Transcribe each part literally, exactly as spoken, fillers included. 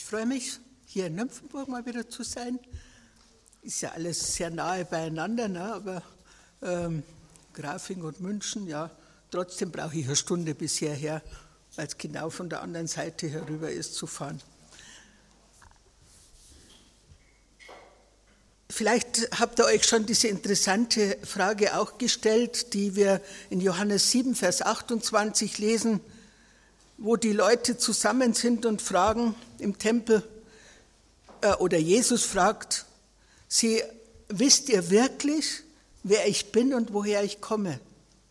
freue mich, hier in Nymphenburg mal wieder zu sein. Ist ja alles sehr nahe beieinander, ne? aber ähm, Grafing und München, ja, trotzdem brauche ich eine Stunde bis hierher, weil es genau von der anderen Seite herüber ist zu fahren. Vielleicht habt ihr euch schon diese interessante Frage auch gestellt, die wir in Johannes sieben, Vers achtundzwanzig lesen, wo die Leute zusammen sind und fragen im Tempel, äh, oder Jesus fragt sie, wisst ihr wirklich, wer ich bin und woher ich komme?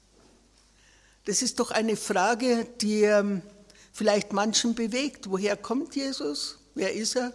Das ist doch eine Frage, die ähm, vielleicht manchen bewegt. Woher kommt Jesus? Wer ist er?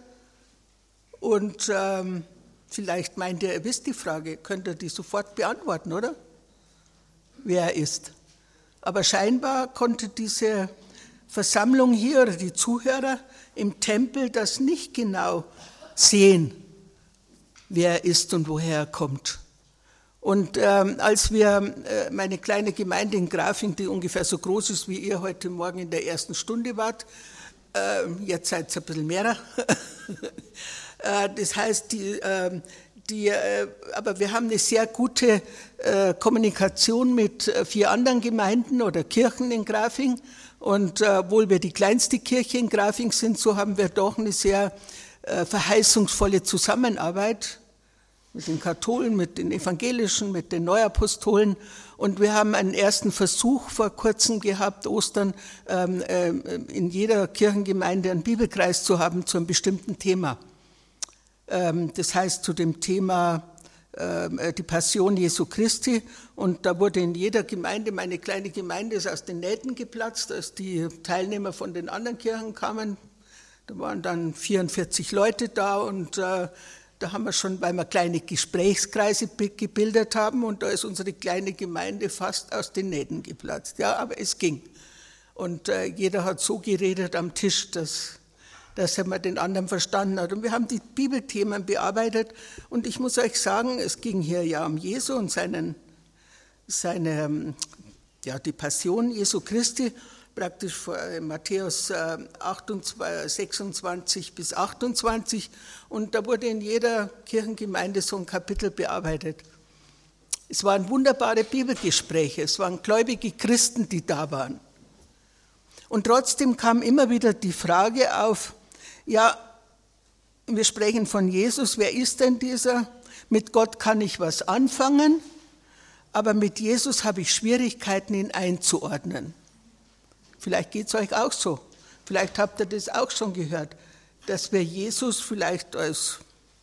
Und ähm, vielleicht meint ihr, ihr wisst die Frage, könnt ihr die sofort beantworten, oder? Wer er ist. Aber scheinbar konnte diese Versammlung hier oder die Zuhörer im Tempel das nicht genau sehen, wer er ist und woher er kommt. Und ähm, als wir, äh, meine kleine Gemeinde in Grafing, die ungefähr so groß ist, wie ihr heute Morgen in der ersten Stunde wart, äh, jetzt seid ihr ein bisschen mehr, äh, das heißt, die, äh, die, äh, aber wir haben eine sehr gute äh, Kommunikation mit äh, vier anderen Gemeinden oder Kirchen in Grafing. Und äh, obwohl wir die kleinste Kirche in Grafing sind, so haben wir doch eine sehr äh, verheißungsvolle Zusammenarbeit mit den Katholen, mit den Evangelischen, mit den Neuapostolen. Und wir haben einen ersten Versuch vor kurzem gehabt, Ostern, ähm, äh, in jeder Kirchengemeinde einen Bibelkreis zu haben zu einem bestimmten Thema. Ähm, das heißt zu dem Thema äh, die Passion Jesu Christi. Und da wurde in jeder Gemeinde, meine kleine Gemeinde ist aus den Nähten geplatzt, als die Teilnehmer von den anderen Kirchen kamen. Da waren dann vierundvierzig Leute da und äh, da haben wir schon, weil wir kleine Gesprächskreise gebildet haben und da ist unsere kleine Gemeinde fast aus den Nähten geplatzt. Ja, aber es ging. Und äh, jeder hat so geredet am Tisch, dass, dass er mal den anderen verstanden hat. Und wir haben die Bibelthemen bearbeitet und ich muss euch sagen, es ging hier ja um Jesu und seinen, seine, ja, die Passion Jesu Christi, praktisch vor Matthäus achtundzwanzig, sechsundzwanzig bis achtundzwanzig. Und da wurde in jeder Kirchengemeinde so ein Kapitel bearbeitet. Es waren wunderbare Bibelgespräche, es waren gläubige Christen, die da waren. Und trotzdem kam immer wieder die Frage auf, ja, wir sprechen von Jesus, wer ist denn dieser? Mit Gott kann ich was anfangen, aber mit Jesus habe ich Schwierigkeiten, ihn einzuordnen. Vielleicht geht es euch auch so. Vielleicht habt ihr das auch schon gehört, dass wir Jesus vielleicht als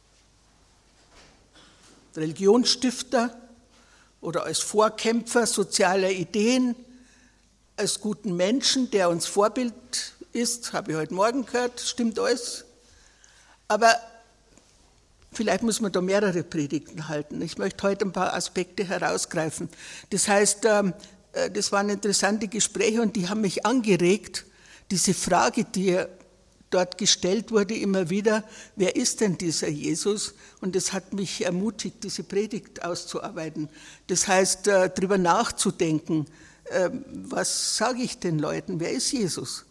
Religionsstifter oder als Vorkämpfer sozialer Ideen, als guten Menschen, der uns Vorbild ist, habe ich heute Morgen gehört, stimmt alles. Aber vielleicht muss man da mehrere Predigten halten. Ich möchte heute ein paar Aspekte herausgreifen. Das heißt, das waren interessante Gespräche und die haben mich angeregt, diese Frage, die dort gestellt wurde, immer wieder, wer ist denn dieser Jesus? Und das hat mich ermutigt, diese Predigt auszuarbeiten. Das heißt, darüber nachzudenken, was sage ich den Leuten, wer ist Jesus?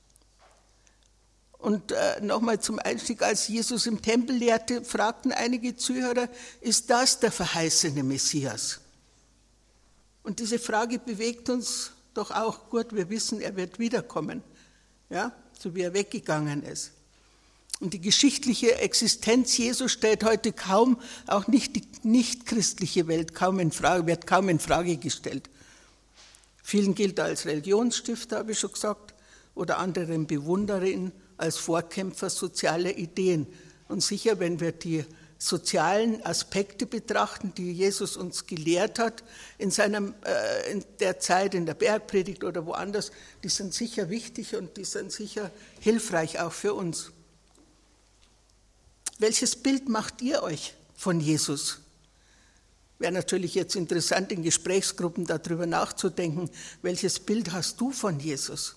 Und nochmal zum Einstieg, als Jesus im Tempel lehrte, fragten einige Zuhörer, ist das der verheißene Messias? Und diese Frage bewegt uns doch auch gut. Wir wissen, er wird wiederkommen, ja, so wie er weggegangen ist. Und die geschichtliche Existenz Jesu stellt heute kaum, auch nicht die nichtchristliche Welt, kaum in Frage, wird kaum in Frage gestellt. Vielen gilt er als Religionsstifter, habe ich schon gesagt, oder anderen bewundere ihn als Vorkämpfer sozialer Ideen. Und sicher, wenn wir die sozialen Aspekte betrachten, die Jesus uns gelehrt hat in, seinem, äh, in der Zeit, in der Bergpredigt oder woanders, die sind sicher wichtig und die sind sicher hilfreich auch für uns. Welches Bild macht ihr euch von Jesus? Wäre natürlich jetzt interessant, in Gesprächsgruppen darüber nachzudenken, welches Bild hast du von Jesus?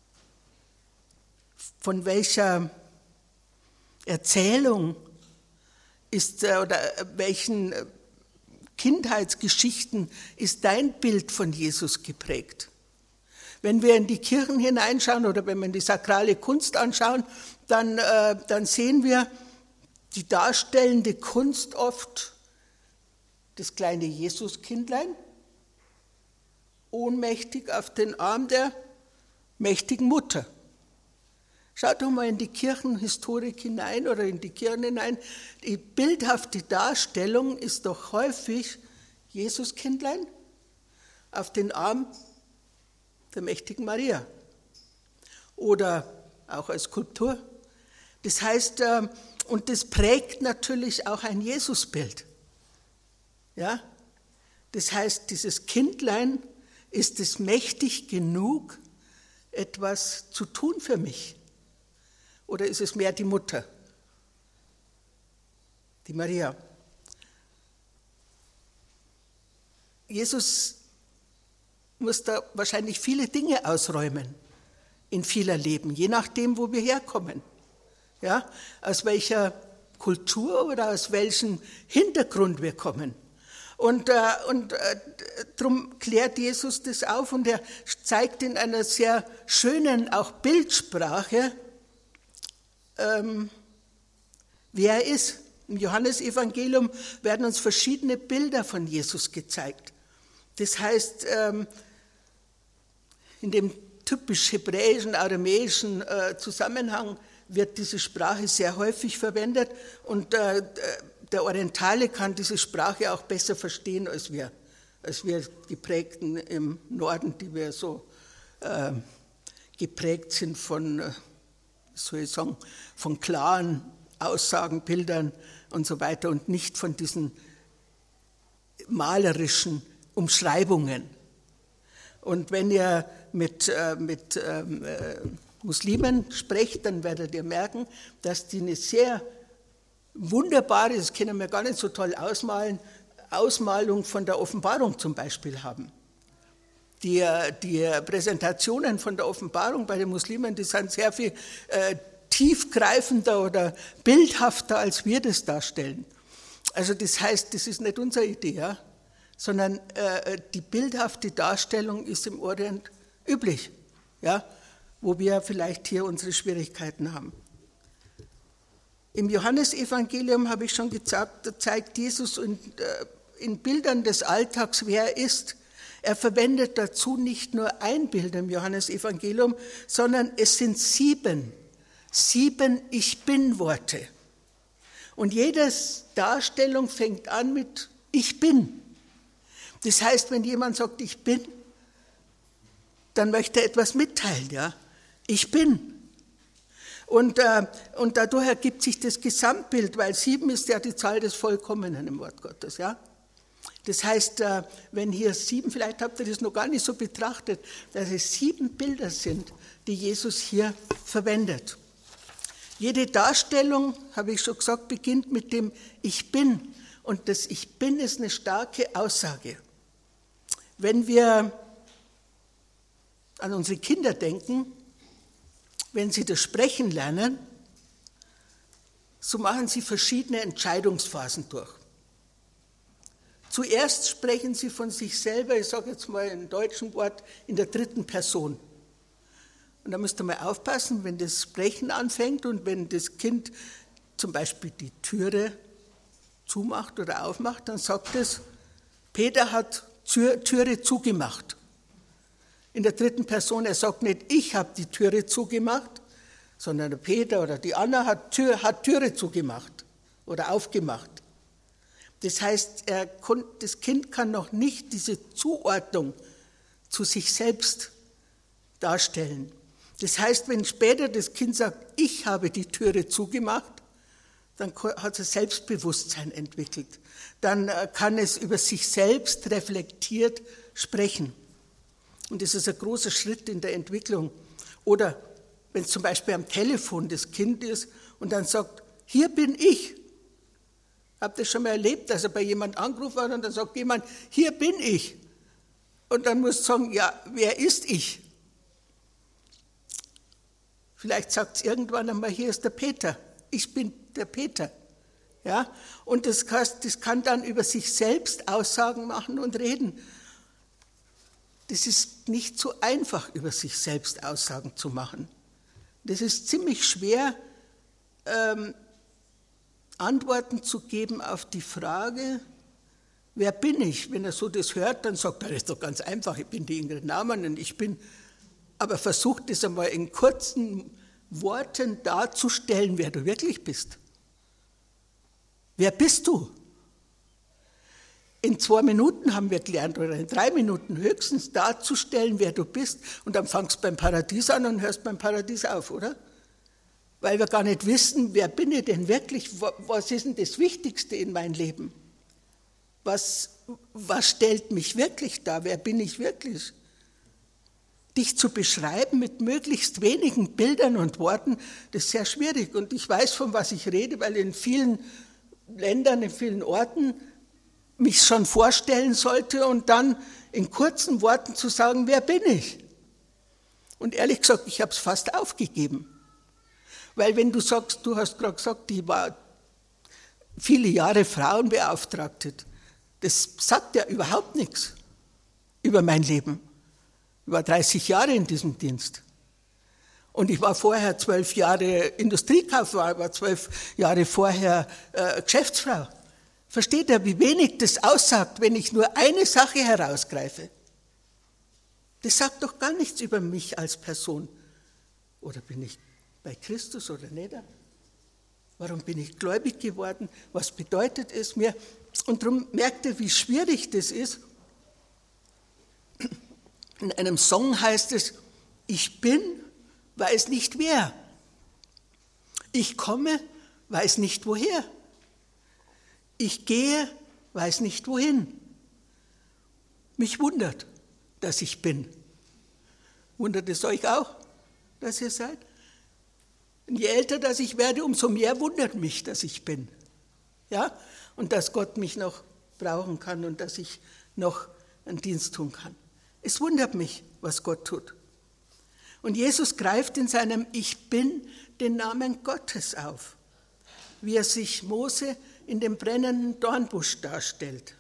Von welcher Erzählung ist oder welchen Kindheitsgeschichten ist dein Bild von Jesus geprägt? Wenn wir in die Kirchen hineinschauen oder wenn wir in die sakrale Kunst anschauen, dann, äh, dann sehen wir die darstellende Kunst oft das kleine Jesuskindlein, ohnmächtig auf den Arm der mächtigen Mutter. Schaut doch mal in die Kirchenhistorik hinein oder in die Kirchen hinein. Die bildhafte Darstellung ist doch häufig Jesuskindlein auf den Arm der mächtigen Maria oder auch als Skulptur. Das heißt, und das prägt natürlich auch ein Jesusbild. Ja? Das heißt, dieses Kindlein, ist es mächtig genug, etwas zu tun für mich? Oder ist es mehr die Mutter, die Maria? Jesus muss da wahrscheinlich viele Dinge ausräumen in vieler Leben, je nachdem, wo wir herkommen. Ja? Aus welcher Kultur oder aus welchem Hintergrund wir kommen. Und, äh, und äh, darum klärt Jesus das auf und er zeigt in einer sehr schönen, auch Bildsprache, ähm, wer er ist. Im Johannesevangelium werden uns verschiedene Bilder von Jesus gezeigt. Das heißt, ähm, in dem typisch hebräischen, aramäischen äh, Zusammenhang wird diese Sprache sehr häufig verwendet und äh, der Orientale kann diese Sprache auch besser verstehen als wir, als wir Geprägten im Norden, die wir so äh, geprägt sind von, äh, soll ich sagen, von klaren Aussagen, Bildern und so weiter und nicht von diesen malerischen Umschreibungen. Und wenn ihr mit, äh, mit äh, Muslimen sprecht, dann werdet ihr merken, dass die eine sehr wunderbare, das können wir gar nicht so toll ausmalen, Ausmalung von der Offenbarung zum Beispiel haben. Die, die Präsentationen von der Offenbarung bei den Muslimen, die sind sehr viel äh, tiefgreifender oder bildhafter, als wir das darstellen. Also das heißt, das ist nicht unsere Idee, ja? Sondern äh, die bildhafte Darstellung ist im Orient üblich, ja? Wo wir vielleicht hier unsere Schwierigkeiten haben. Im Johannesevangelium habe ich schon gesagt, da zeigt Jesus in, äh, in Bildern des Alltags, wer er ist. Er verwendet dazu nicht nur ein Bild im Johannesevangelium, sondern es sind sieben, sieben Ich-Bin-Worte. Und jede Darstellung fängt an mit Ich bin. Das heißt, wenn jemand sagt, ich bin, dann möchte er etwas mitteilen, ja. Ich bin. Und, äh, und dadurch ergibt sich das Gesamtbild, weil sieben ist ja die Zahl des Vollkommenen im Wort Gottes, ja. Das heißt, äh, wenn hier sieben, vielleicht habt ihr das noch gar nicht so betrachtet, dass es sieben Bilder sind, die Jesus hier verwendet. Jede Darstellung, habe ich schon gesagt, beginnt mit dem Ich bin. Und das Ich bin ist eine starke Aussage. Wenn wir an unsere Kinder denken, wenn sie das Sprechen lernen, so machen sie verschiedene Entscheidungsphasen durch. Zuerst sprechen sie von sich selber, ich sage jetzt mal im deutschen Wort, in der dritten Person. Und da müsst ihr mal aufpassen, wenn das Sprechen anfängt und wenn das Kind zum Beispiel die Türe zumacht oder aufmacht, dann sagt es, Peter hat Tür, Türe zugemacht. In der dritten Person, er sagt nicht, ich habe die Türe zugemacht, sondern der Peter oder die Anna hat, Tür, hat Türe zugemacht oder aufgemacht. Das heißt, er, das Kind kann noch nicht diese Zuordnung zu sich selbst darstellen. Das heißt, wenn später das Kind sagt, ich habe die Türe zugemacht, dann hat es Selbstbewusstsein entwickelt. Dann kann es über sich selbst reflektiert sprechen. Und das ist ein großer Schritt in der Entwicklung. Oder wenn es zum Beispiel am Telefon das Kind ist und dann sagt, hier bin ich. Habt ihr schon mal erlebt, dass er bei jemand angerufen hat und dann sagt jemand, hier bin ich. Und dann muss sagen, ja, wer ist ich? Vielleicht sagt es irgendwann einmal, hier ist der Peter. Ich bin der Peter. Ja? Und das kann, das kann dann über sich selbst Aussagen machen und reden. das ist nicht so einfach, über sich selbst Aussagen zu machen. Das ist ziemlich schwer, ähm, Antworten zu geben auf die Frage, wer bin ich? Wenn er so das hört, dann sagt er, das ist doch ganz einfach, ich bin die Ingrid Naumann und ich bin, aber versucht das einmal in kurzen Worten darzustellen, wer du wirklich bist. Wer bist du? In zwei Minuten haben wir gelernt, oder in drei Minuten höchstens darzustellen, wer du bist, und dann fangst du beim Paradies an und hörst beim Paradies auf, oder? Weil wir gar nicht wissen, wer bin ich denn wirklich, was ist denn das Wichtigste in meinem Leben? Was, was stellt mich wirklich dar, wer bin ich wirklich? Dich zu beschreiben mit möglichst wenigen Bildern und Worten, das ist sehr schwierig. Und ich weiß, von was ich rede, weil in vielen Ländern, in vielen Orten mich schon vorstellen sollte und dann in kurzen Worten zu sagen, wer bin ich? Und ehrlich gesagt, ich habe es fast aufgegeben. Weil wenn du sagst, du hast gerade gesagt, ich war viele Jahre Frauenbeauftragte, das sagt ja überhaupt nichts über mein Leben. Ich war dreißig Jahre in diesem Dienst. Und ich war vorher zwölf Jahre Industriekauffrau, ich war zwölf Jahre vorher äh, Geschäftsfrau. Versteht ihr, wie wenig das aussagt, wenn ich nur eine Sache herausgreife? Das sagt doch gar nichts über mich als Person. Oder bin ich bei Christus oder nicht? Warum bin ich gläubig geworden? Was bedeutet es mir? Und darum merkt ihr, wie schwierig das ist. In einem Song heißt es, ich bin, weiß nicht wer. Ich komme, weiß nicht woher. Ich gehe, weiß nicht wohin. Mich wundert, dass ich bin. Wundert es euch auch, dass ihr seid? Und je älter dass ich werde, umso mehr wundert mich, dass ich bin. Ja? Und dass Gott mich noch brauchen kann und dass ich noch einen Dienst tun kann. Es wundert mich, was Gott tut. Und Jesus greift in seinem Ich Bin den Namen Gottes auf, wie er sich Mose in dem brennenden Dornbusch darstellt.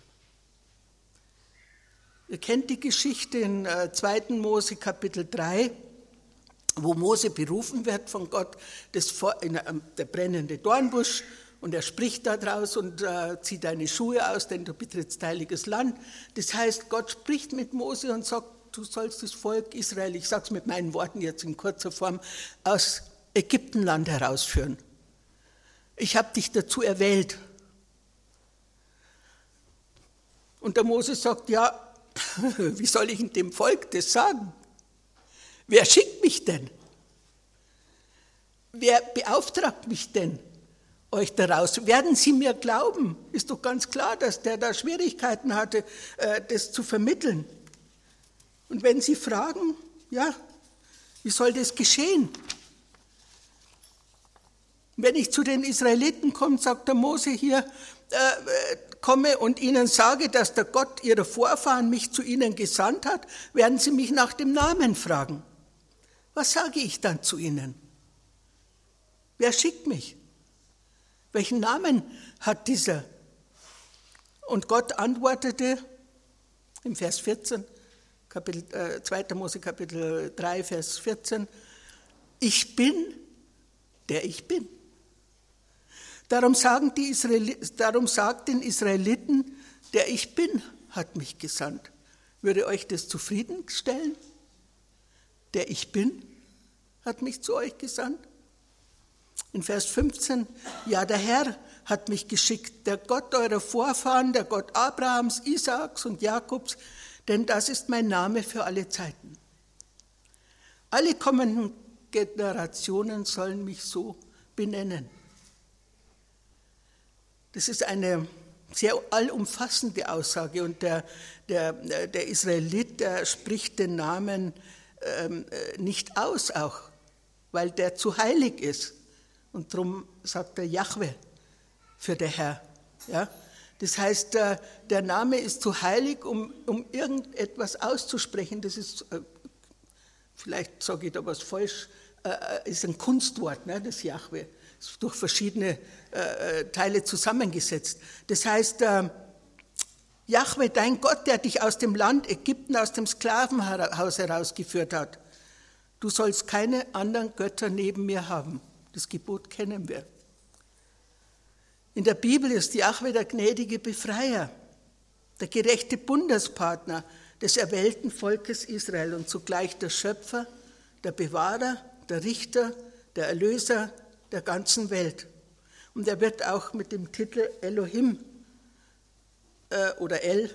Ihr kennt die Geschichte in zweiten Mose Kapitel drei, wo Mose berufen wird von Gott, das in der brennende Dornbusch, und er spricht da draus und äh, zieh deine Schuhe aus, denn du betrittst heiliges Land. Das heißt, Gott spricht mit Mose und sagt, du sollst das Volk Israel, ich sage es mit meinen Worten jetzt in kurzer Form, aus Ägyptenland herausführen. Ich habe dich dazu erwählt. Und der Mose sagt, ja, wie soll ich dem Volk das sagen? Wer schickt mich denn? Wer beauftragt mich denn, euch daraus? Werden Sie mir glauben? Ist doch ganz klar, dass der da Schwierigkeiten hatte, das zu vermitteln. Und wenn Sie fragen, ja, wie soll das geschehen? Wenn ich zu den Israeliten komme, sagt der Mose hier, äh, komme und ihnen sage, dass der Gott ihrer Vorfahren mich zu ihnen gesandt hat, werden sie mich nach dem Namen fragen. Was sage ich dann zu ihnen? Wer schickt mich? Welchen Namen hat dieser? Und Gott antwortete im Vers vierzehn, Kapitel, äh, zweiter Mose Kapitel drei, Vers vierzehn, ich bin, der ich bin. Darum, sagen die Israeliten, darum sagt den Israeliten, der ich bin, hat mich gesandt. Würde euch das zufriedenstellen? Der ich bin, hat mich zu euch gesandt. In Vers fünfzehn, ja, der Herr hat mich geschickt, der Gott eurer Vorfahren, der Gott Abrahams, Isaaks und Jakobs, denn das ist mein Name für alle Zeiten. Alle kommenden Generationen sollen mich so benennen. Das ist eine sehr allumfassende Aussage und der, der, der Israelit, der spricht den Namen ähm, nicht aus auch, weil der zu heilig ist. Und darum sagt er Jahwe für der Herr. Ja? Das heißt, der Name ist zu heilig, um, um irgendetwas auszusprechen. Das ist, vielleicht sage ich da was falsch, ist ein Kunstwort, ne, das Jahwe. Ist durch verschiedene Teile zusammengesetzt. Das heißt, Jahwe, dein Gott, der dich aus dem Land Ägypten, aus dem Sklavenhaus herausgeführt hat. Du sollst keine anderen Götter neben mir haben. Das Gebot kennen wir. In der Bibel ist Jahwe der gnädige Befreier, der gerechte Bundespartner des erwählten Volkes Israel und zugleich der Schöpfer, der Bewahrer, der Richter, der Erlöser der ganzen Welt. Und er wird auch mit dem Titel Elohim äh, oder El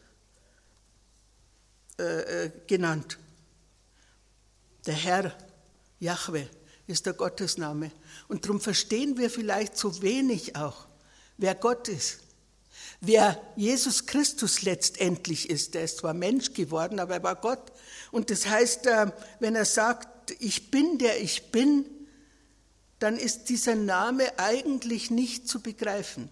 äh, genannt. Der Herr, Jahwe, ist der Gottesname. Und darum verstehen wir vielleicht so wenig auch, wer Gott ist. Wer Jesus Christus letztendlich ist. Der ist zwar Mensch geworden, aber er war Gott. Und das heißt, wenn er sagt, ich bin der ich bin, dann ist dieser Name eigentlich nicht zu begreifen.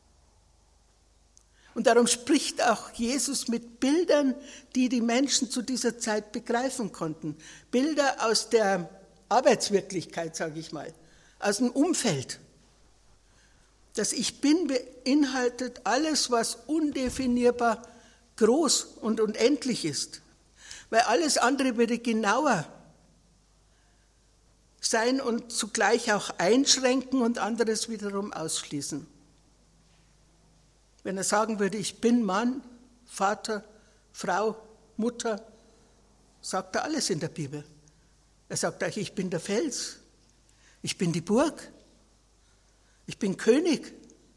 Und darum spricht auch Jesus mit Bildern, die die Menschen zu dieser Zeit begreifen konnten. Bilder aus der Arbeitswirklichkeit, sage ich mal, aus dem Umfeld. Das Ich Bin beinhaltet alles, was undefinierbar groß und unendlich ist. Weil alles andere würde genauer sein und zugleich auch einschränken und anderes wiederum ausschließen. Wenn er sagen würde, ich bin Mann, Vater, Frau, Mutter, sagt er alles in der Bibel. Er sagt euch, ich bin der Fels, ich bin die Burg, ich bin König.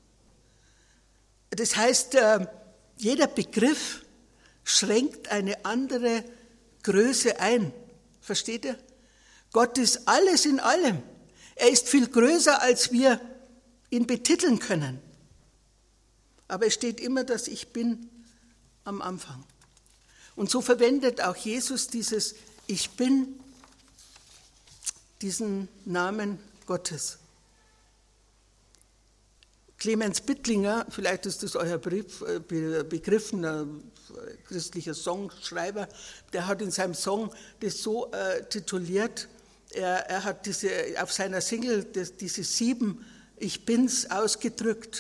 Das heißt, jeder Begriff schränkt eine andere Größe ein. Versteht ihr? Gott ist alles in allem. Er ist viel größer, als wir ihn betiteln können. Aber es steht immer, dass ich bin am Anfang. Und so verwendet auch Jesus dieses Ich bin, diesen Namen Gottes. Clemens Bittlinger, vielleicht ist das euer Brief, Begriff, ein christlicher Songschreiber, der hat in seinem Song das so äh, tituliert, er, er hat diese, auf seiner Single das, diese sieben Ich Bin's ausgedrückt.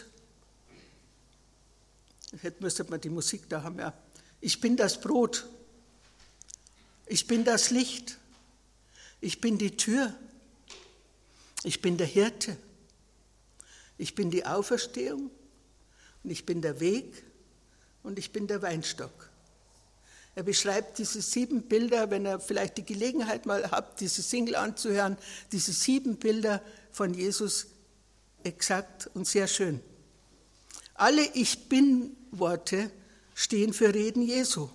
Jetzt müsste man die Musik da haben, ja. Ich bin das Brot, ich bin das Licht, ich bin die Tür, ich bin der Hirte, ich bin die Auferstehung und ich bin der Weg und ich bin der Weinstock. Er beschreibt diese sieben Bilder, wenn ihr vielleicht die Gelegenheit mal habt, diese Single anzuhören, diese sieben Bilder von Jesus exakt und sehr schön. Alle Ich-Bin-Worte stehen für Reden Jesu.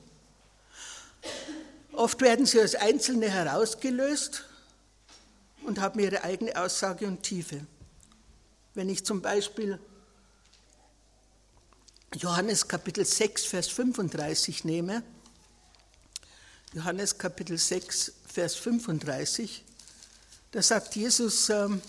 Oft werden sie als Einzelne herausgelöst und haben ihre eigene Aussage und Tiefe. Wenn ich zum Beispiel Johannes Kapitel sechs, Vers fünfunddreißig nehme, Johannes Kapitel sechs, Vers fünfunddreißig, da sagt Jesus, ähm,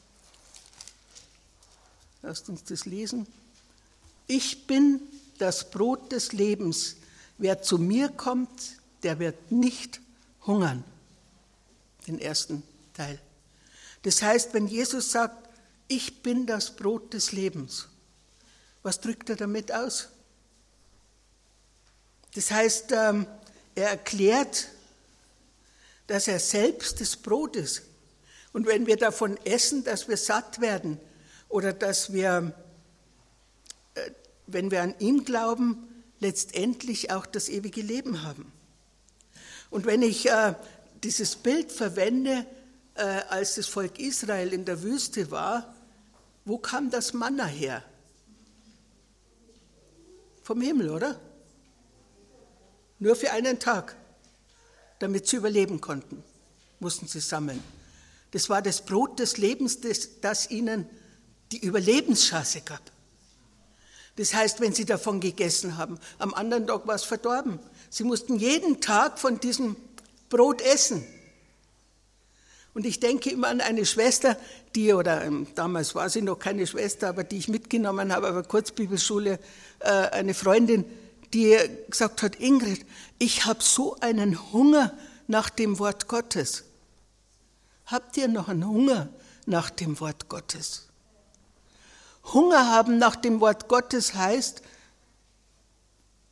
lasst uns das lesen, ich bin das Brot des Lebens, wer zu mir kommt, der wird nicht hungern. Den ersten Teil. Das heißt, wenn Jesus sagt, ich bin das Brot des Lebens, was drückt er damit aus? Das heißt, er erklärt, dass er selbst das Brot ist. Und wenn wir davon essen, dass wir satt werden oder dass wir, wenn wir an ihn glauben, letztendlich auch das ewige Leben haben. Und wenn ich dieses Bild verwende, als das Volk Israel in der Wüste war, wo kam das Manna her? Vom Himmel, oder? Nur für einen Tag, damit sie überleben konnten, mussten sie sammeln. Das war das Brot des Lebens, das, das ihnen die Überlebenschance gab. Das heißt, wenn sie davon gegessen haben, am anderen Tag war es verdorben. Sie mussten jeden Tag von diesem Brot essen. Und ich denke immer an eine Schwester, die, oder ähm, damals war sie noch keine Schwester, aber die ich mitgenommen habe, aber Kurzbibelschule, äh, eine Freundin, die gesagt hat, Ingrid, ich habe so einen Hunger nach dem Wort Gottes. Habt ihr noch einen Hunger nach dem Wort Gottes? Hunger haben nach dem Wort Gottes heißt,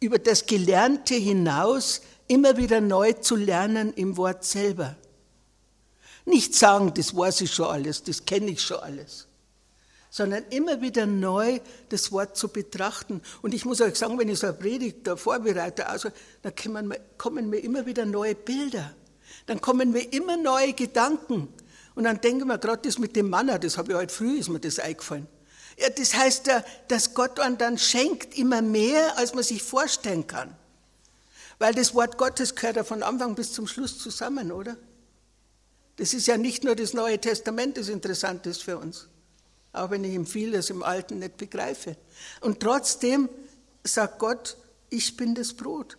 über das Gelernte hinaus immer wieder neu zu lernen im Wort selber. Nicht sagen, das weiß ich schon alles, das kenne ich schon alles, sondern immer wieder neu das Wort zu betrachten. Und ich muss euch sagen, wenn ich so eine Predigt da vorbereite, also, dann kommen mir, kommen mir immer wieder neue Bilder, dann kommen mir immer neue Gedanken. Und dann denken wir, gerade das mit dem Manna, das habe ich heute früh, ist mir das eingefallen. Ja, das heißt, dass Gott einem dann schenkt immer mehr, als man sich vorstellen kann. Weil das Wort Gottes gehört ja von Anfang bis zum Schluss zusammen, oder? Das ist ja nicht nur das Neue Testament, das interessant ist für uns. Auch wenn ich ihm vieles im Alten nicht begreife. Und trotzdem sagt Gott, ich bin das Brot.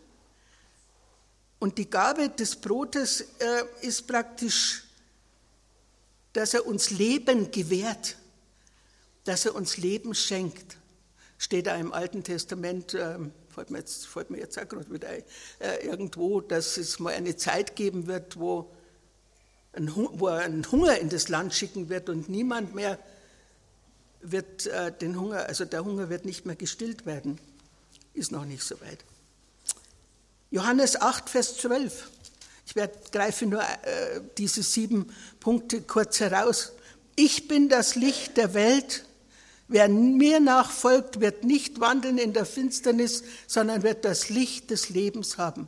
Und die Gabe des Brotes äh, ist praktisch, dass er uns Leben gewährt, dass er uns Leben schenkt. Steht da im Alten Testament, äh, fällt mir jetzt, fällt mir jetzt auch gerade wieder ein, äh, irgendwo, dass es mal eine Zeit geben wird, wo ein, wo er einen Hunger in das Land schicken wird und niemand mehr wird äh, den Hunger, also der Hunger wird nicht mehr gestillt werden. Ist noch nicht so weit. Johannes acht, Vers zwölf. Ich werde, greife nur äh, diese sieben Punkte kurz heraus. Ich bin das Licht der Welt. Wer mir nachfolgt, wird nicht wandeln in der Finsternis, sondern wird das Licht des Lebens haben.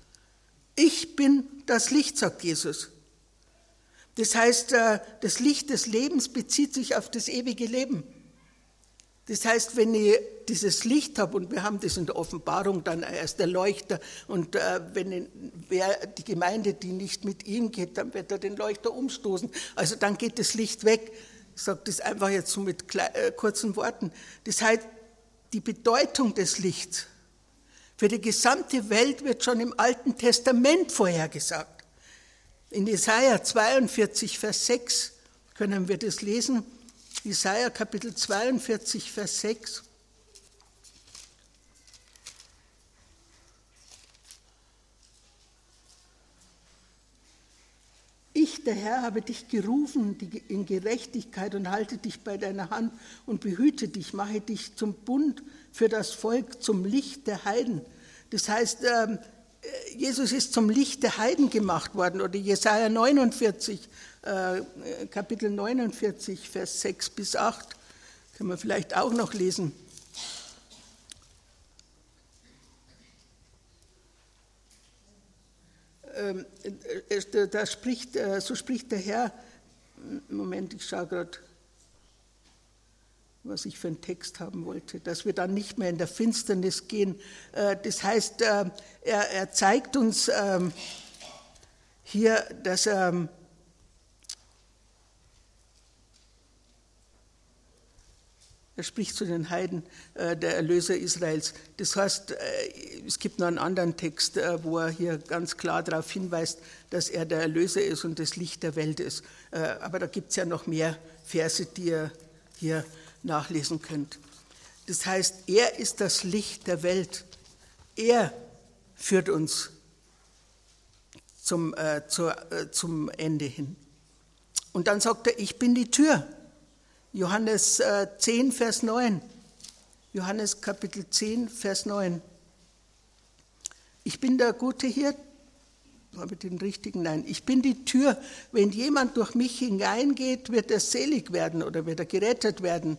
Ich bin das Licht, sagt Jesus. Das heißt, das Licht des Lebens bezieht sich auf das ewige Leben. Das heißt, wenn ich dieses Licht habe, und wir haben das in der Offenbarung dann erst der Leuchter, und wenn wer die Gemeinde, die nicht mit ihm geht, dann wird er den Leuchter umstoßen. Also dann geht das Licht weg. Ich sage das einfach jetzt so mit kurzen Worten. Das heißt, die Bedeutung des Lichts für die gesamte Welt wird schon im Alten Testament vorhergesagt. In Jesaja zweiundvierzig, Vers sechs können wir das lesen. Jesaja Kapitel zweiundvierzig, Vers sechs. Ich, der Herr, habe dich gerufen in Gerechtigkeit und halte dich bei deiner Hand und behüte dich, mache dich zum Bund für das Volk, zum Licht der Heiden. Das heißt, Jesus ist zum Licht der Heiden gemacht worden. Oder Jesaja neunundvierzig, äh, Kapitel neunundvierzig, Vers sechs bis acht, können wir vielleicht auch noch lesen. Ähm, äh, da spricht, äh, so spricht der Herr, Moment, ich schaue gerade, was ich für einen Text haben wollte, dass wir dann nicht mehr in der Finsternis gehen. Das heißt, er, er zeigt uns hier, dass er, er spricht zu den Heiden, der Erlöser Israels. Das heißt, es gibt noch einen anderen Text, wo er hier ganz klar darauf hinweist, dass er der Erlöser ist und das Licht der Welt ist. Aber da gibt es ja noch mehr Verse, die er hier nachlesen könnt. Das heißt, er ist das Licht der Welt. Er führt uns zum, äh, zur, äh, zum Ende hin. Und dann sagt er, ich bin die Tür. Johannes äh, zehn, Vers neun. Johannes Kapitel zehn, Vers neun. Ich bin der gute Hirte. Habe ich den richtigen? Nein. Ich bin die Tür. Wenn jemand durch mich hineingeht, wird er selig werden oder wird er gerettet werden.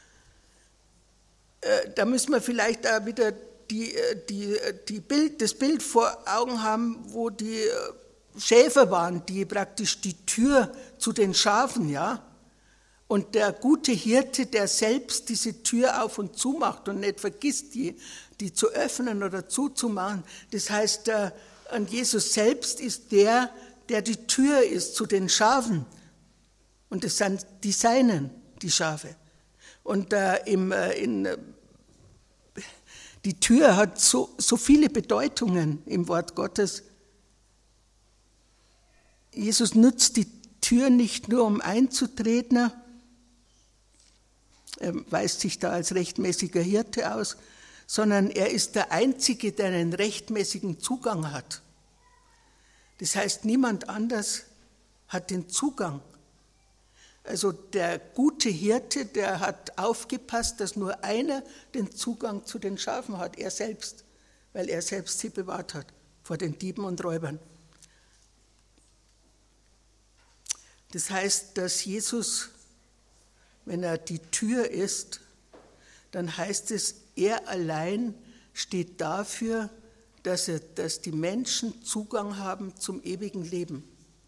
Äh, da müssen wir vielleicht auch wieder die, die, die Bild, das Bild vor Augen haben, wo die Schäfer waren, die praktisch die Tür zu den Schafen, ja. Und der gute Hirte, der selbst diese Tür auf und zu macht und nicht vergisst, die, die zu öffnen oder zuzumachen. Das heißt, der, und Jesus selbst ist der, der die Tür ist zu den Schafen. Und das sind die Seinen, die Schafe. Und äh, im, äh, in, äh, die Tür hat so, so viele Bedeutungen im Wort Gottes. Jesus nutzt die Tür nicht nur, um einzutreten, er weist sich da als rechtmäßiger Hirte aus, sondern er ist der Einzige, der einen rechtmäßigen Zugang hat. Das heißt, niemand anders hat den Zugang. Also der gute Hirte, der hat aufgepasst, dass nur einer den Zugang zu den Schafen hat, er selbst. weil er selbst sie bewahrt hat vor den Dieben und Räubern. Das heißt, dass Jesus, wenn er die Tür ist, dann heißt es, er allein steht dafür, dass, er, dass die Menschen Zugang haben zum ewigen Leben.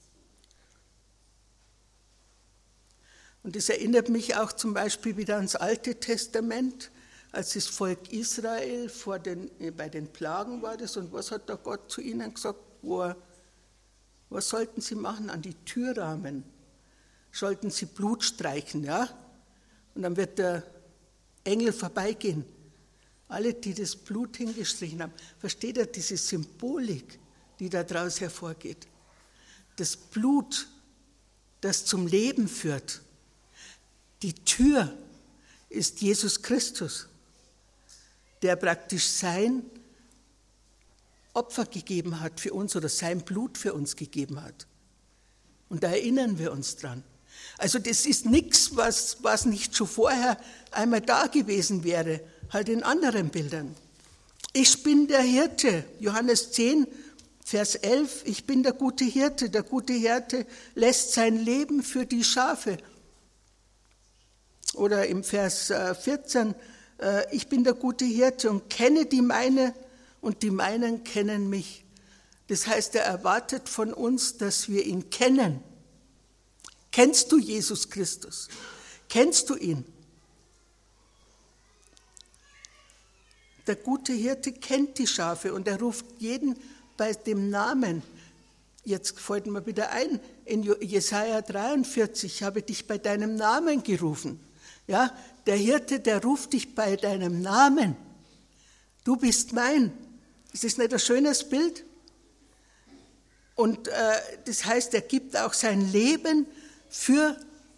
Und das erinnert mich auch zum Beispiel wieder ans Alte Testament, als das Volk Israel vor den, bei den Plagen war das. Und was hat da Gott zu ihnen gesagt? Wo er, was sollten sie machen? An die Türrahmen sollten sie Blut streichen, ja? Und dann wird der Engel vorbeigehen. Alle, die das Blut hingestrichen haben. Versteht ihr diese Symbolik, die daraus hervorgeht? Das Blut, das zum Leben führt. Die Tür ist Jesus Christus, der praktisch sein Opfer gegeben hat für uns oder sein Blut für uns gegeben hat. Und da erinnern wir uns dran. Also das ist nichts, was, was nicht schon vorher einmal da gewesen wäre, halt in anderen Bildern. Ich bin der Hirte, Johannes zehn, Vers elf, ich bin der gute Hirte. Der gute Hirte lässt sein Leben für die Schafe. Oder im Vers vierzehn, ich bin der gute Hirte und kenne die meine und die meinen kennen mich. Das heißt, er erwartet von uns, dass wir ihn kennen. Kennst du Jesus Christus? Kennst du ihn? Der gute Hirte kennt die Schafe und er ruft jeden bei dem Namen. Jetzt fällt mir wieder ein, in Jesaja dreiundvierzig, ich habe dich bei deinem Namen gerufen. Ja, der Hirte, der ruft dich bei deinem Namen. Du bist mein. Ist das nicht ein schönes Bild? Und äh, das heißt, er gibt auch sein Leben für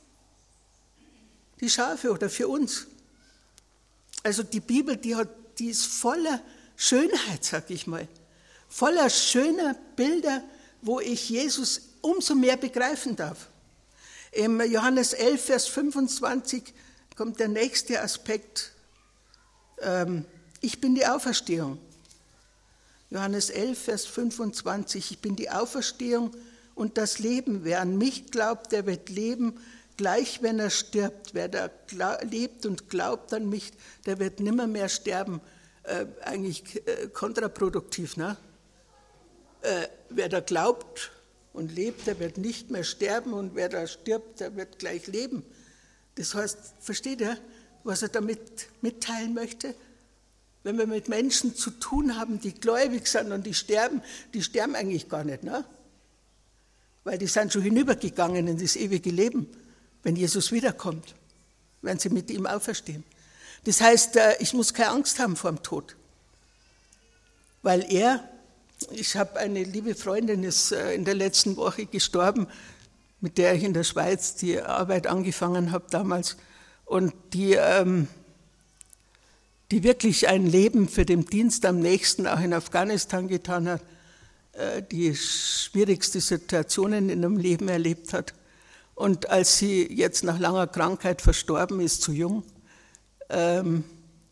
die Schafe oder für uns. Also die Bibel, die, hat, die ist voller Schönheit, sag ich mal. Voller schöner Bilder, wo ich Jesus umso mehr begreifen darf. Im Johannes elf, Vers fünfundzwanzig kommt der nächste Aspekt. Ähm, ich bin die Auferstehung. Johannes elf, Vers fünfundzwanzig. Ich bin die Auferstehung und das Leben. Wer an mich glaubt, der wird leben, gleich wenn er stirbt. Wer da lebt und glaubt an mich, der wird nimmer mehr sterben. Äh, eigentlich äh, kontraproduktiv, ne? Äh, wer da glaubt und lebt, der wird nicht mehr sterben und wer da stirbt, der wird gleich leben. Das heißt, versteht ihr, was er damit mitteilen möchte? Wenn wir mit Menschen zu tun haben, die gläubig sind und die sterben, die sterben eigentlich gar nicht, ne? Weil die sind schon hinübergegangen in das ewige Leben, wenn Jesus wiederkommt, wenn sie mit ihm auferstehen. Das heißt, ich muss keine Angst haben vor dem Tod, weil er, ich habe eine liebe Freundin, ist in der letzten Woche gestorben, mit der ich in der Schweiz die Arbeit angefangen habe damals und die, ähm, die wirklich ein Leben für den Dienst am nächsten auch in Afghanistan getan hat, äh, die schwierigste Situationen in ihrem Leben erlebt hat. Und als sie jetzt nach langer Krankheit verstorben ist, zu jung, ähm,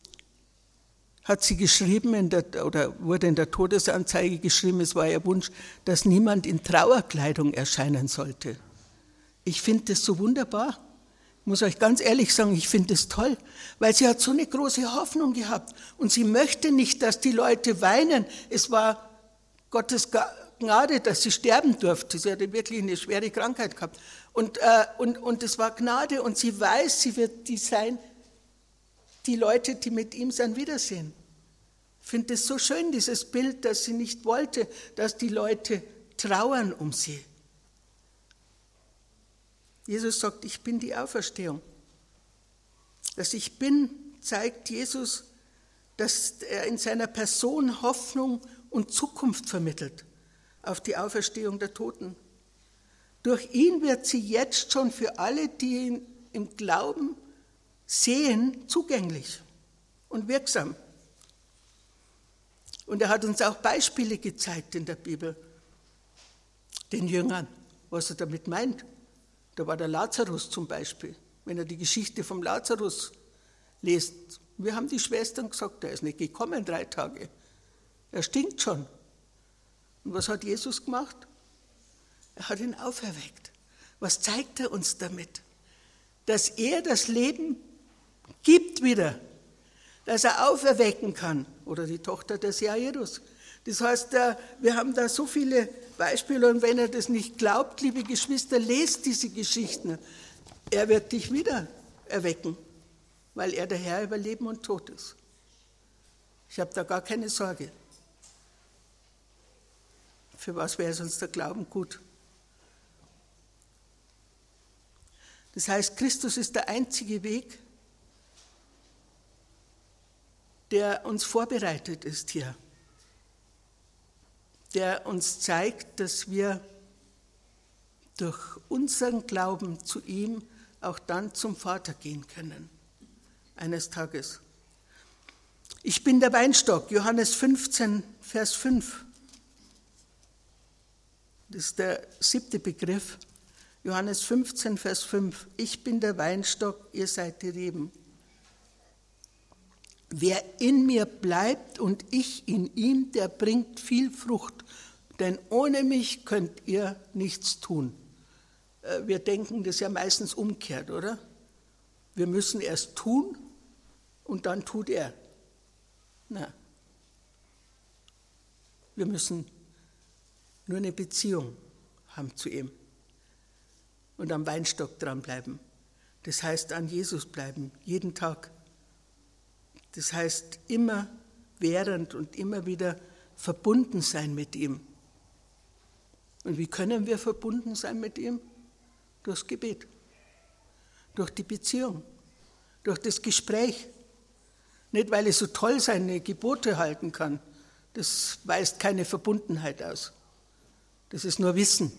hat sie geschrieben, in der, oder wurde in der Todesanzeige geschrieben, es war ihr Wunsch, dass niemand in Trauerkleidung erscheinen sollte. Ich finde das so wunderbar. Ich muss euch ganz ehrlich sagen, ich finde das toll, weil sie hat so eine große Hoffnung gehabt und sie möchte nicht, dass die Leute weinen. Es war Gottes Gnade, dass sie sterben durfte. Sie hatte wirklich eine schwere Krankheit gehabt. Und, äh, und, und es war Gnade und sie weiß, sie wird die sein, die Leute, die mit ihm sind, wiedersehen. Ich finde es so schön, dieses Bild, dass sie nicht wollte, dass die Leute trauern um sie. Jesus sagt, ich bin die Auferstehung. Dass ich bin, zeigt Jesus, dass er in seiner Person Hoffnung und Zukunft vermittelt auf die Auferstehung der Toten. Durch ihn wird sie jetzt schon für alle, die ihn im Glauben sehen, zugänglich und wirksam. Und er hat uns auch Beispiele gezeigt in der Bibel, den Jüngern, was er damit meint. Da war der Lazarus zum Beispiel, wenn er die Geschichte vom Lazarus liest. Wir haben die Schwestern gesagt, der ist nicht gekommen, drei Tage. Er stinkt schon. Und was hat Jesus gemacht? Er hat ihn auferweckt. Was zeigt er uns damit? Dass er das Leben gibt wieder, dass er auferwecken kann. Oder die Tochter des Jairus. Das heißt, wir haben da so viele Beispiele und wenn ihr das nicht glaubt, liebe Geschwister, lest diese Geschichten. Er wird dich wieder erwecken, weil er der Herr über Leben und Tod ist. Ich habe da gar keine Sorge. Für was wäre es uns der Glauben gut? Das heißt, Christus ist der einzige Weg, der uns vorbereitet ist hier, der uns zeigt, dass wir durch unseren Glauben zu ihm auch dann zum Vater gehen können, eines Tages. Ich bin der Weinstock, Johannes fünfzehn, Vers fünf. Das ist der siebte Begriff. Johannes fünfzehn, Vers fünf. Ich bin der Weinstock, ihr seid die Reben. Wer in mir bleibt und ich in ihm, der bringt viel Frucht, denn ohne mich könnt ihr nichts tun. Wir denken das ja meistens umgekehrt, oder? Wir müssen erst tun und dann tut er. Na, wir müssen nur eine Beziehung haben zu ihm und am Weinstock dranbleiben. Das heißt, an Jesus bleiben, jeden Tag. Das heißt, immer während und immer wieder verbunden sein mit ihm. Und wie können wir verbunden sein mit ihm? Durchs Gebet, durch die Beziehung, durch das Gespräch. Nicht, weil ich so toll seine Gebote halten kann. Das weist keine Verbundenheit aus. Das ist nur Wissen.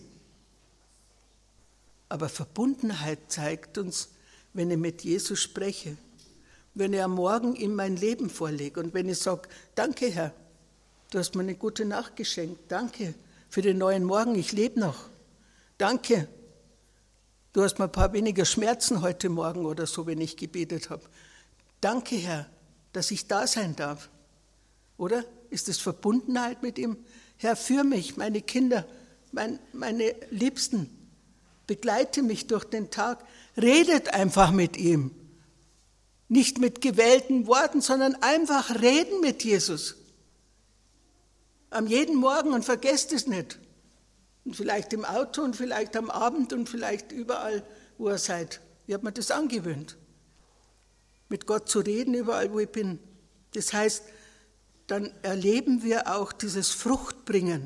Aber Verbundenheit zeigt uns, wenn ich mit Jesus spreche, wenn ich am Morgen ihm mein Leben vorlege und wenn ich sage, danke Herr, du hast mir eine gute Nacht geschenkt, danke für den neuen Morgen, ich lebe noch, danke, du hast mir ein paar weniger Schmerzen heute Morgen oder so, wenn ich gebetet habe, danke Herr, dass ich da sein darf, oder? Ist es Verbundenheit mit ihm? Herr, führ mich, meine Kinder, mein, meine Liebsten, begleite mich durch den Tag, redet einfach mit ihm. Nicht mit gewählten Worten, sondern einfach reden mit Jesus. Am jeden Morgen und vergesst es nicht. Und vielleicht im Auto und vielleicht am Abend und vielleicht überall, wo ihr seid. Ich habe mir das angewöhnt, mit Gott zu reden, überall, wo ich bin. Das heißt, dann erleben wir auch dieses Fruchtbringen.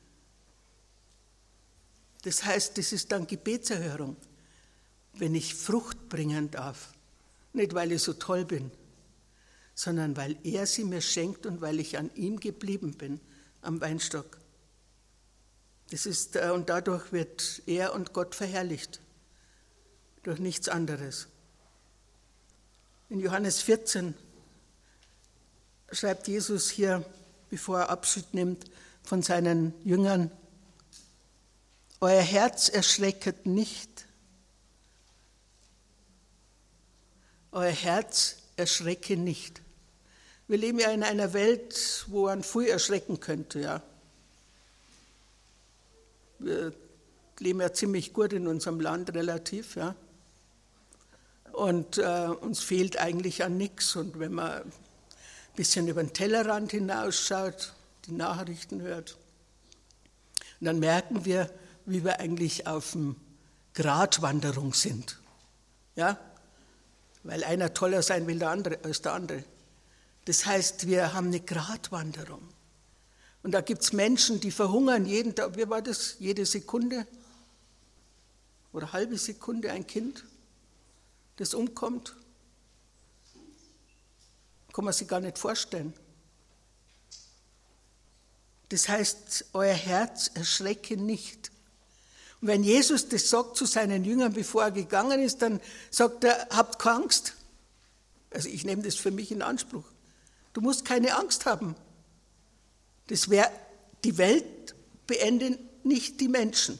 Das heißt, das ist dann Gebetserhörung, wenn ich Frucht bringen darf. Nicht, weil ich so toll bin, sondern weil er sie mir schenkt und weil ich an ihm geblieben bin, am Weinstock. Das ist, und dadurch wird er und Gott verherrlicht, durch nichts anderes. In Johannes vierzehn schreibt Jesus hier, bevor er Abschied nimmt von seinen Jüngern, euer Herz erschrecket nicht, euer Herz erschrecke nicht. Wir leben ja in einer Welt, wo man viel erschrecken könnte. Ja. Wir leben ja ziemlich gut in unserem Land, relativ. Ja. Und äh, uns fehlt eigentlich an nichts. Und wenn man ein bisschen über den Tellerrand hinausschaut, die Nachrichten hört, dann merken wir, wie wir eigentlich auf dem Gratwanderung sind. Ja? Weil einer toller sein will der andere, als der andere. Das heißt, wir haben eine Gratwanderung. Und da gibt es Menschen, die verhungern jeden Tag, wie war das, jede Sekunde oder halbe Sekunde ein Kind, das umkommt. Kann man sich gar nicht vorstellen. Das heißt, euer Herz erschrecke nicht. Und wenn Jesus das sagt zu seinen Jüngern, bevor er gegangen ist, dann sagt er, habt keine Angst. Also ich nehme das für mich in Anspruch. Du musst keine Angst haben. Das wäre, die Welt beendet nicht die Menschen.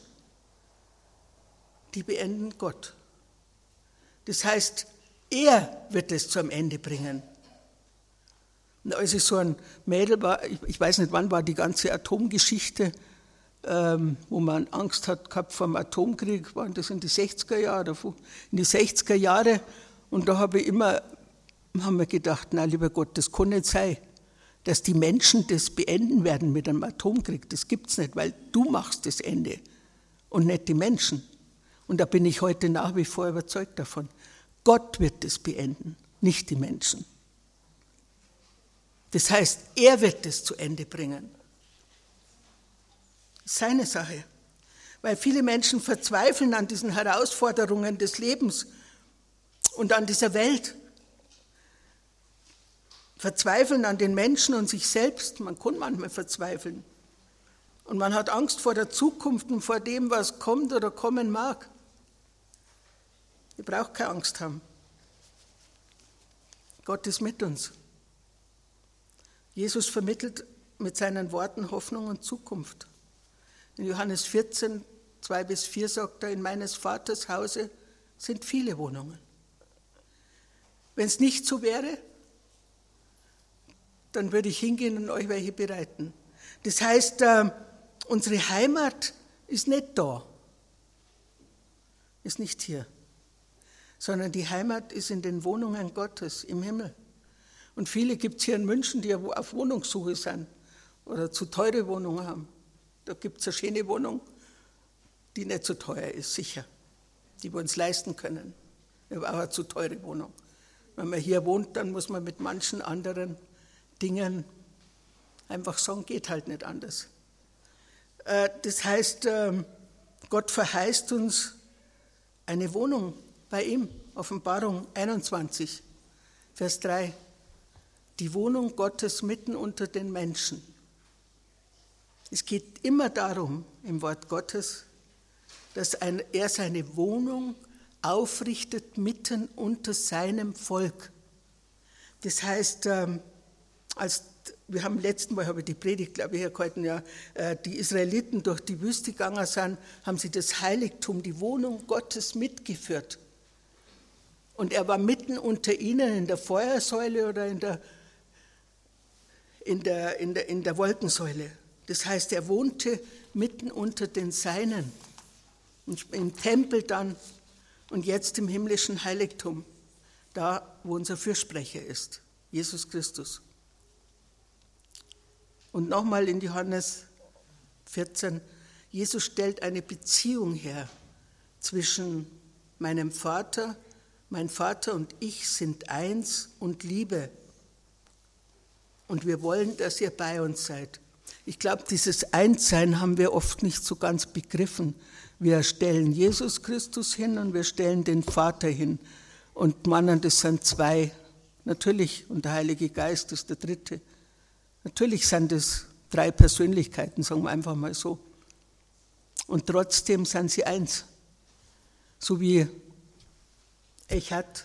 Die beenden Gott. Das heißt, er wird es zum Ende bringen. Und als ich so ein Mädel war, ich, ich weiß nicht, wann war die ganze Atomgeschichte, ähm, wo man Angst hat gehabt vor dem Atomkrieg, waren das in die sechziger Jahre, in die sechziger Jahre. Und da habe ich immer, haben wir gedacht, na lieber Gott, das kann nicht sein, dass die Menschen das beenden werden mit einem Atomkrieg. Das gibt es nicht, weil du machst das Ende und nicht die Menschen. Und da bin ich heute nach wie vor überzeugt davon. Gott wird das beenden, nicht die Menschen. Das heißt, er wird es zu Ende bringen. Seine Sache. Weil viele Menschen verzweifeln an diesen Herausforderungen des Lebens und an dieser Welt. Verzweifeln an den Menschen und sich selbst. Man kann manchmal verzweifeln. Und man hat Angst vor der Zukunft und vor dem, was kommt oder kommen mag. Ihr braucht keine Angst haben. Gott ist mit uns. Jesus vermittelt mit seinen Worten Hoffnung und Zukunft. In Johannes vierzehn, zwei bis vier sagt er, in meines Vaters Hause sind viele Wohnungen. Wenn es nicht so wäre, dann würde ich hingehen und euch welche bereiten. Das heißt, unsere Heimat ist nicht da, ist nicht hier, sondern die Heimat ist in den Wohnungen Gottes im Himmel. Und viele gibt es hier in München, die auf Wohnungssuche sind oder zu teure Wohnungen haben. Da gibt es eine schöne Wohnung, die nicht so teuer ist, sicher, die wir uns leisten können. Ich habe auch eine zu teure Wohnung. Wenn man hier wohnt, dann muss man mit manchen anderen Dingen einfach sagen, geht halt nicht anders. Das heißt, Gott verheißt uns eine Wohnung bei ihm, Offenbarung einundzwanzig, Vers drei. Die Wohnung Gottes mitten unter den Menschen. Es geht immer darum, im Wort Gottes, dass ein, er seine Wohnung aufrichtet mitten unter seinem Volk. Das heißt, ähm, als wir haben letzten Mal, habe ich die Predigt, glaube ich, gehalten, ja, äh, die Israeliten durch die Wüste gegangen sind, haben sie das Heiligtum, die Wohnung Gottes mitgeführt. Und er war mitten unter ihnen in der Feuersäule oder in der, in der, in der, in der Wolkensäule. Das heißt, er wohnte mitten unter den Seinen. Und im Tempel dann und jetzt im himmlischen Heiligtum, da wo unser Fürsprecher ist, Jesus Christus. Und nochmal in Johannes vierzehn, Jesus stellt eine Beziehung her zwischen meinem Vater, mein Vater und ich sind eins und Liebe. Und wir wollen, dass ihr bei uns seid. Ich glaube, dieses Einssein haben wir oft nicht so ganz begriffen. Wir stellen Jesus Christus hin und wir stellen den Vater hin und meinen, das sind zwei. Natürlich, und der Heilige Geist ist der dritte. Natürlich sind es drei Persönlichkeiten, sagen wir einfach mal so. Und trotzdem sind sie eins. So wie Echad.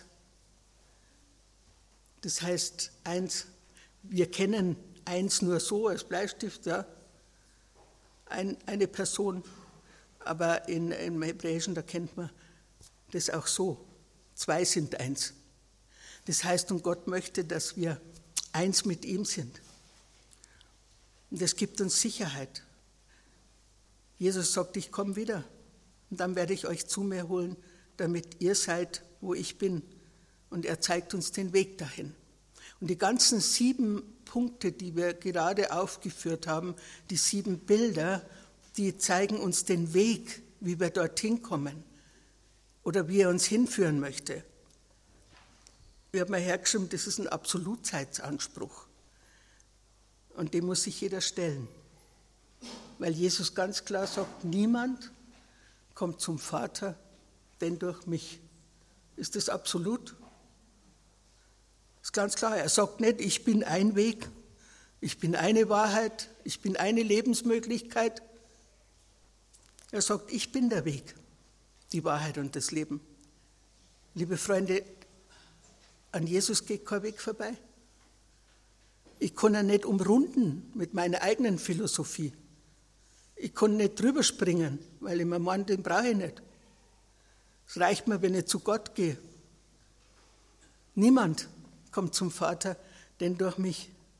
Das heißt eins. Wir kennen eins nur so als Bleistift, ja. Ein, eine Person. Aber in, im Hebräischen, da kennt man das auch so. Zwei sind eins. Das heißt, und Gott möchte, dass wir eins mit ihm sind. Und das gibt uns Sicherheit. Jesus sagt, ich komme wieder. Und dann werde ich euch zu mir holen, damit ihr seid, wo ich bin. Und er zeigt uns den Weg dahin. Und die ganzen sieben Punkte, die wir gerade aufgeführt haben, die sieben Bilder, die zeigen uns den Weg, wie wir dorthin kommen oder wie er uns hinführen möchte. Ich habe mir hergeschrieben, das ist ein Absolutzeitsanspruch. Und dem muss sich jeder stellen. Weil Jesus ganz klar sagt, niemand kommt zum Vater, denn durch mich. Ist das absolut? Das ist ganz klar. Er sagt nicht, ich bin ein Weg, ich bin eine Wahrheit, ich bin eine Lebensmöglichkeit. Er sagt, ich bin der Weg, die Wahrheit und das Leben. Liebe Freunde, an Jesus geht kein Weg vorbei. Ich kann ihn nicht umrunden mit meiner eigenen Philosophie. Ich kann nicht drüber springen, weil ich mir meine, den brauche ich nicht. Es reicht mir, wenn ich zu Gott gehe. Niemand kommt zum Vater, denn durch mich.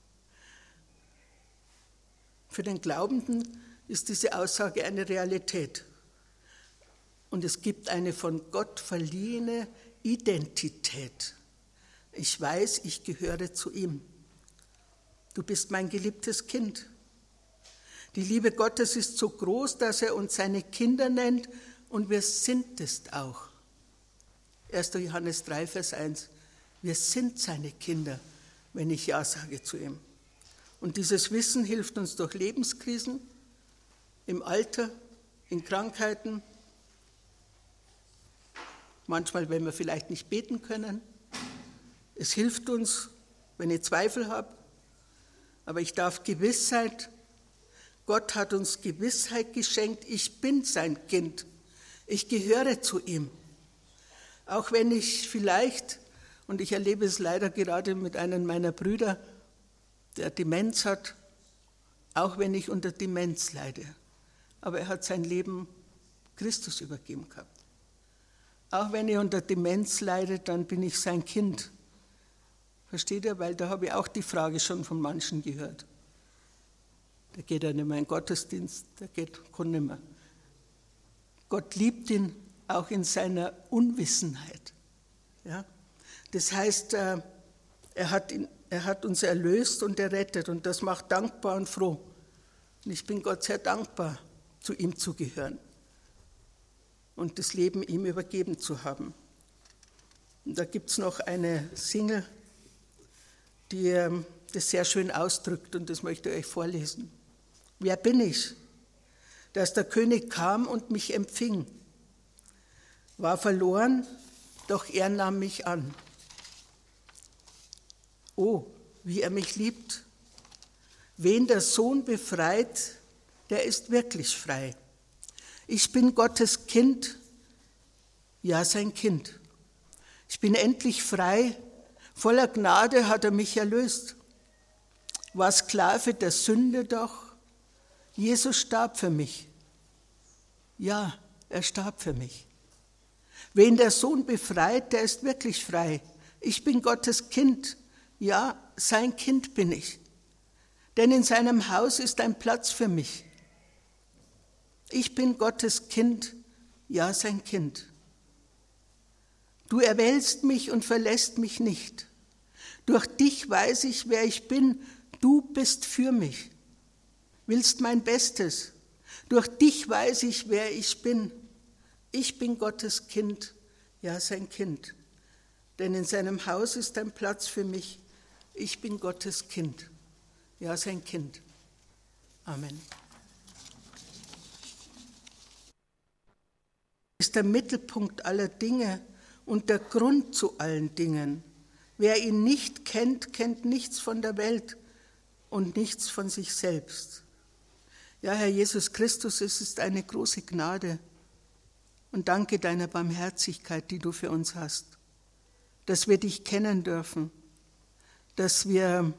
für den Glaubenden ist diese Aussage eine Realität. Und es gibt eine von Gott verliehene Identität. Ich weiß, ich gehöre zu ihm. Du bist mein geliebtes Kind. Die Liebe Gottes ist so groß, dass er uns seine Kinder nennt und wir sind es auch. erster Johannes drei, Vers eins. Wir sind seine Kinder, wenn ich Ja sage zu ihm. Und dieses Wissen hilft uns durch Lebenskrisen, im Alter, in Krankheiten, manchmal, wenn wir vielleicht nicht beten können. Es hilft uns, wenn ich Zweifel habe, aber ich darf Gewissheit, Gott hat uns Gewissheit geschenkt, ich bin sein Kind, ich gehöre zu ihm. Auch wenn ich vielleicht, und ich erlebe es leider gerade mit einem meiner Brüder, der Demenz hat, auch wenn ich unter Demenz leide, aber er hat sein Leben Christus übergeben gehabt. Auch wenn ich unter Demenz leide, dann bin ich sein Kind. Versteht ihr? Weil da habe ich auch die Frage schon von manchen gehört. Der geht ja nicht mehr in den Gottesdienst, der geht, kann nicht mehr. Gott liebt ihn auch in seiner Unwissenheit. Ja? Das heißt, er hat, ihn, er hat uns erlöst und errettet und das macht dankbar und froh. Und ich bin Gott sehr dankbar, zu ihm zu gehören und das Leben ihm übergeben zu haben. Und da gibt es noch eine Single, die das sehr schön ausdrückt und das möchte ich euch vorlesen. Wer bin ich, dass der König kam und mich empfing? War verloren, doch er nahm mich an. Oh, wie er mich liebt. Wen der Sohn befreit, der ist wirklich frei. Ich bin Gottes Kind, ja sein Kind. Ich bin endlich frei, voller Gnade hat er mich erlöst. War Sklave der Sünde doch, Jesus starb für mich. Ja, er starb für mich. Wen der Sohn befreit, der ist wirklich frei. Ich bin Gottes Kind, ja, sein Kind bin ich. Denn in seinem Haus ist ein Platz für mich. Ich bin Gottes Kind, ja, sein Kind. Du erwählst mich und verlässt mich nicht. Durch dich weiß ich, wer ich bin. Du bist für mich. Willst mein Bestes. Durch dich weiß ich, wer ich bin. Ich bin Gottes Kind, ja, sein Kind. Denn in seinem Haus ist ein Platz für mich. Ich bin Gottes Kind, ja, sein Kind. Amen. Ist der Mittelpunkt aller Dinge und der Grund zu allen Dingen. Wer ihn nicht kennt, kennt nichts von der Welt und nichts von sich selbst. Ja, Herr Jesus Christus, es ist eine große Gnade und danke deiner Barmherzigkeit, die du für uns hast, dass wir dich kennen dürfen, dass wir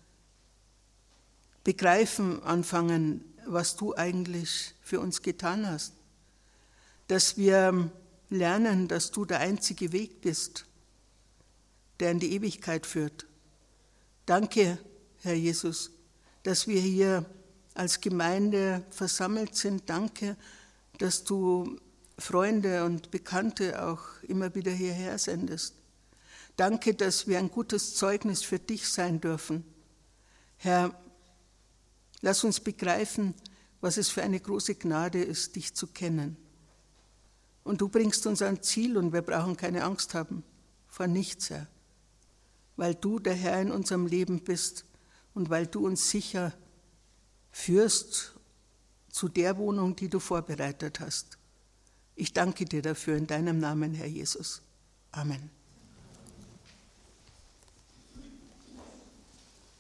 begreifen anfangen, was du eigentlich für uns getan hast, dass wir lernen, dass du der einzige Weg bist, der in die Ewigkeit führt. Danke, Herr Jesus, dass wir hier als Gemeinde versammelt sind. Danke, dass du Freunde und Bekannte auch immer wieder hierher sendest. Danke, dass wir ein gutes Zeugnis für dich sein dürfen. Herr, lass uns begreifen, was es für eine große Gnade ist, dich zu kennen. Und du bringst uns ans Ziel und wir brauchen keine Angst haben vor nichts, Herr, weil du der Herr in unserem Leben bist und weil du uns sicher führst zu der Wohnung, die du vorbereitet hast. Ich danke dir dafür in deinem Namen, Herr Jesus. Amen.